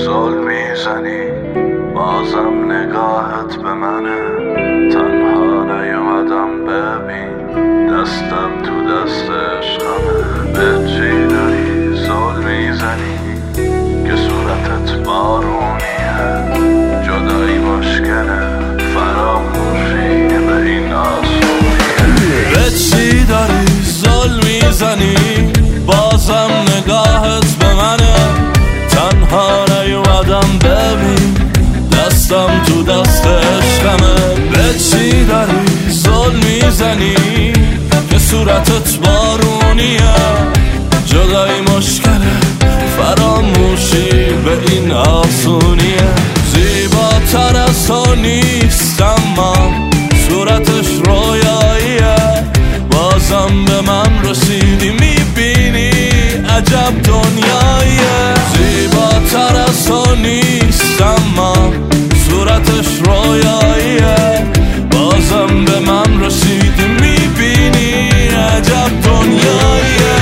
زل میزنی بازم نگاهت به منه، تنها نیومدم ببین دستم تو دست عشقمه. به چی داری زل میزنی که صورتت بارونیه؟ جدایی مشکله فراموشی به این آسونیه. به چی داری زل میزنی بازم نگاهت به منه، تنها نیومدم ببین دستم تو دست عشقمه. به چی داری زل میزنی که صورتت بارونیه؟ جدایی مشکله فراموشی به این آسونیه. زیباتر از تو نیست اما صورتش رویاییه، بازم به من رسیدی میبینی عجب دنیاییه. زیباتر از تو نیست اما صورتش رویاییه، بازم به من رسیدی میبینی عجب دنیاییه.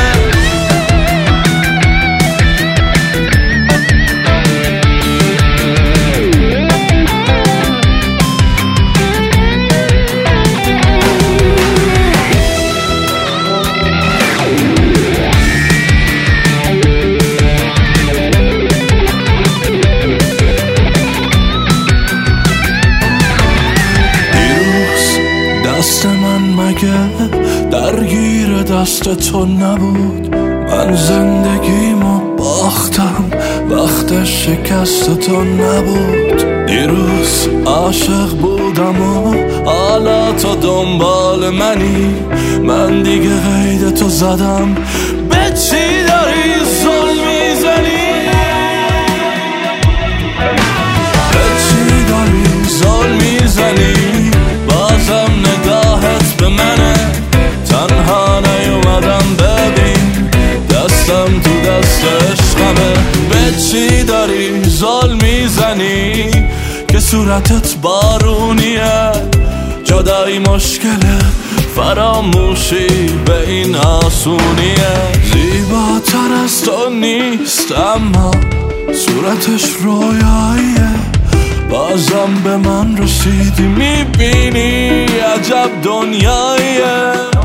دست من مگه درگیر دست تو نبود؟ من زندگیمو باختم وقت شکست تو نبود. دیروز عاشق بودم و حالا تو دنبال منی، من دیگه قید تو زدم. به چی داری زل میزنی؟ به چی داری زل میزنی بازم نگاهت به منه، تنها نیومدم ببین دستم تو دست عشقمه. به چی داری زل میزنی که صورتت بارونیه؟ جدایی مشکله فراموشی به این آسونیه. زیباتر از تو نیست اما صورتش رویاییه، بازم به من رسیدی میبینی عجب دنیاییه.